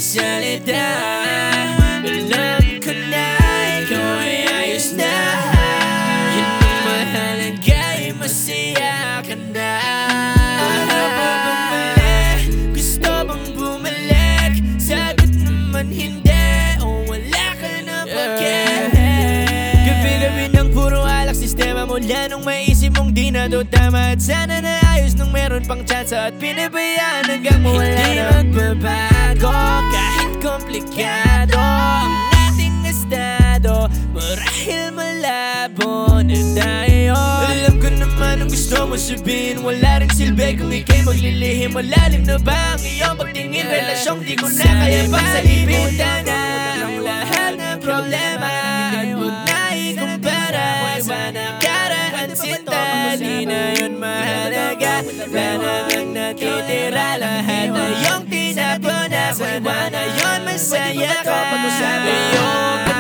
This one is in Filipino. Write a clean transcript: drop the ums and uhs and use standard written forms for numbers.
salita. Alam ko na ikaw ay ayos na. Yun ang mahalaga ay masaya ka na. Ano ba bumalik? Gusto bang bumalik? Sagot naman hindi. O wala ka na bakit? Gabi-gabi ng puro alak sistema mula nung maisip mong di na to tama. At sana naayos nung meron pang tsansa at pinabayaan hanggang mawala na. Hindi magbabago kahit komplikado ang ating estado. Marahil malabo na tayo. Alam ko naman ang gusto mo sabihin. Wala rin silbi kung ika'y maglilihim. Malalim na ba ang iyong pagtingin? Relasyong di ko na kaya pang salipin. Punta na ang lahat ng problema at huwag na ikumpara sa nakaraan sinta. Di na yun mahalaga. Wala na ang natitira. Lahat na yung tinapon na sa iba na yun masaya ka. Pag-usabi yung